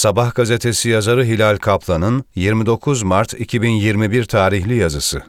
Sabah gazetesi yazarı Hilal Kaplan'ın 29 Mart 2021 tarihli yazısı.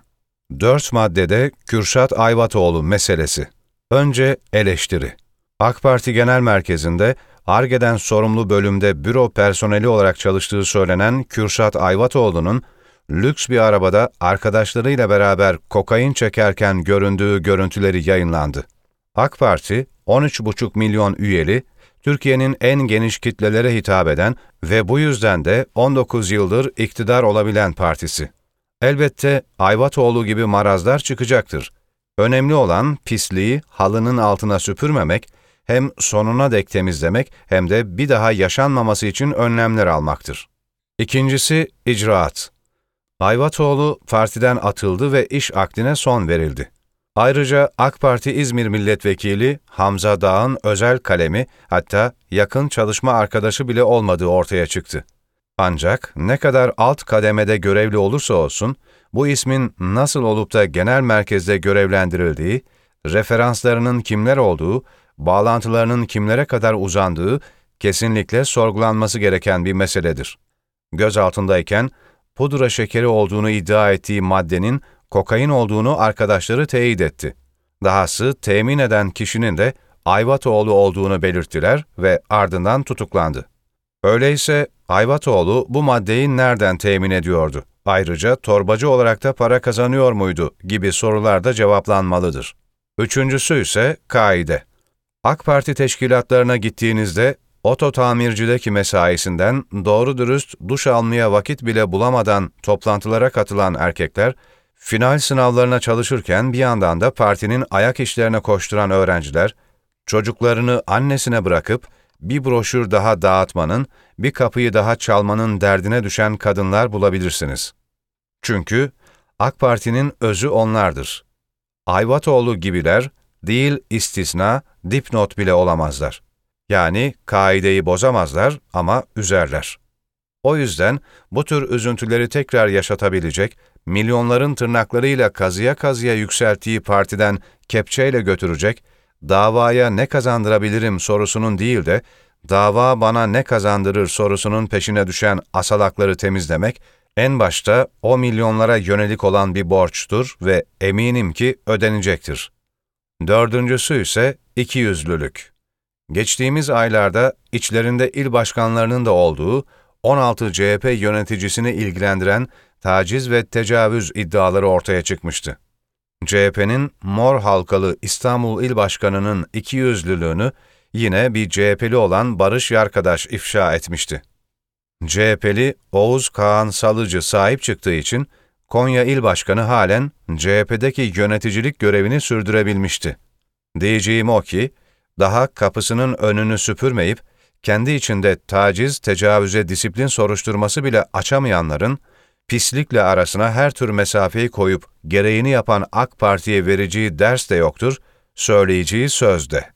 4 maddede Kürşat Ayvatoğlu meselesi. Önce eleştiri. AK Parti Genel Merkezi'nde Ar-Ge'den sorumlu bölümde büro personeli olarak çalıştığı söylenen Kürşat Ayvatoğlu'nun lüks bir arabada arkadaşlarıyla beraber kokain çekerken göründüğü görüntüleri yayınlandı. AK Parti, 13,5 milyon üyeli, Türkiye'nin en geniş kitlelere hitap eden ve bu yüzden de 19 yıldır iktidar olabilen partisi. Elbette Ayvatoğlu gibi marazlar çıkacaktır. Önemli olan pisliği halının altına süpürmemek, hem sonuna dek temizlemek hem de bir daha yaşanmaması için önlemler almaktır. İkincisi, icraat. Ayvatoğlu partiden atıldı ve iş akdine son verildi. Ayrıca AK Parti İzmir Milletvekili Hamza Dağ'ın özel kalemi, hatta yakın çalışma arkadaşı bile olmadığı ortaya çıktı. Ancak ne kadar alt kademede görevli olursa olsun, bu ismin nasıl olup da genel merkezde görevlendirildiği, referanslarının kimler olduğu, bağlantılarının kimlere kadar uzandığı kesinlikle sorgulanması gereken bir meseledir. Gözaltındayken pudra şekeri olduğunu iddia ettiği maddenin kokain olduğunu arkadaşları teyit etti. Dahası temin eden kişinin de Ayvatoğlu olduğunu belirttiler ve ardından tutuklandı. Öyleyse Ayvatoğlu bu maddeyi nereden temin ediyordu? Ayrıca torbacı olarak da para kazanıyor muydu gibi sorular da cevaplanmalıdır. Üçüncüsü ise kaide. AK Parti teşkilatlarına gittiğinizde oto tamircideki mesaisinden doğru dürüst duş almaya vakit bile bulamadan toplantılara katılan erkekler, final sınavlarına çalışırken bir yandan da partinin ayak işlerine koşturan öğrenciler, çocuklarını annesine bırakıp bir broşür daha dağıtmanın, bir kapıyı daha çalmanın derdine düşen kadınlar bulabilirsiniz. Çünkü AK Parti'nin özü onlardır. Ayvatoğlu gibiler, değil istisna, dipnot bile olamazlar. Yani kaideyi bozamazlar ama üzerler. O yüzden bu tür üzüntüleri tekrar yaşatabilecek, milyonların tırnaklarıyla kazıya kazıya yükselttiği partiden kepçeyle götürecek, davaya ne kazandırabilirim sorusunun değil de, dava bana ne kazandırır sorusunun peşine düşen asalakları temizlemek, en başta o milyonlara yönelik olan bir borçtur ve eminim ki ödenecektir. Dördüncüsü ise ikiyüzlülük. Geçtiğimiz aylarda içlerinde il başkanlarının da olduğu 16 CHP yöneticisini ilgilendiren taciz ve tecavüz iddiaları ortaya çıkmıştı. CHP'nin mor halkalı İstanbul İl Başkanı'nın ikiyüzlülüğünü yine bir CHP'li olan Barış Yarkadaş ifşa etmişti. CHP'li Oğuz Kağan Salıcı sahip çıktığı için Konya İl Başkanı halen CHP'deki yöneticilik görevini sürdürebilmişti. Diyeceğim o ki, daha kapısının önünü süpürmeyip, kendi içinde taciz, tecavüze disiplin soruşturması bile açamayanların, pislikle arasına her tür mesafeyi koyup gereğini yapan AK Parti'ye vereceği ders de yoktur, söyleyeceği söz de.